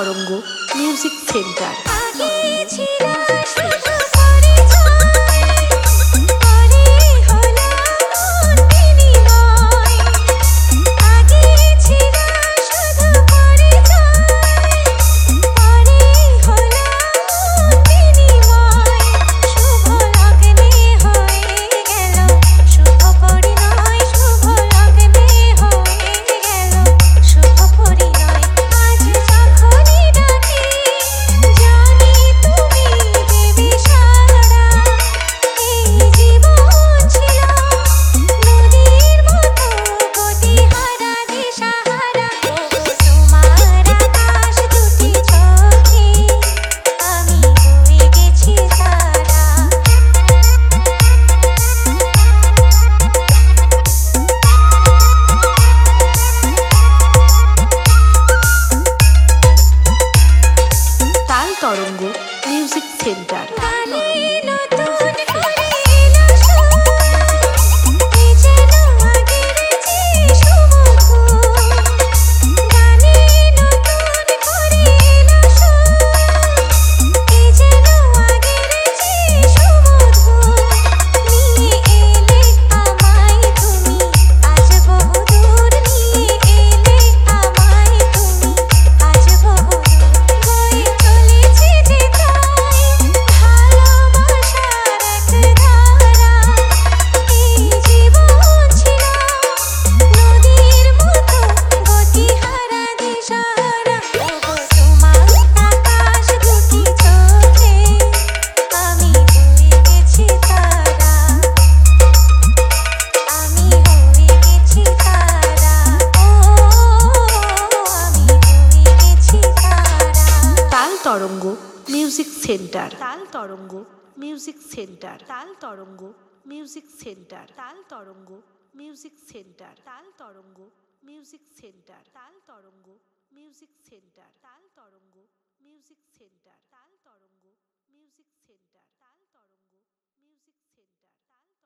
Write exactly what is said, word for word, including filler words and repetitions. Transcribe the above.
তরঙ্গ music centre. Tarang music centre. Tarang music centre. তাল Tarang music centre. তাল তরঙ্গ মিউজিক সেন্টার। তাল তরঙ্গ মিউজিক সেন্টার। তাল তরঙ্গ মিউজিক সেন্টার। তাল তরঙ্গ মিউজিক সেন্টার। তাল তরঙ্গ মিউজিক সেন্টার। তাল তরঙ্গ মিউজিক সেন্টার। তাল তরঙ্গ মিউজিক সেন্টার।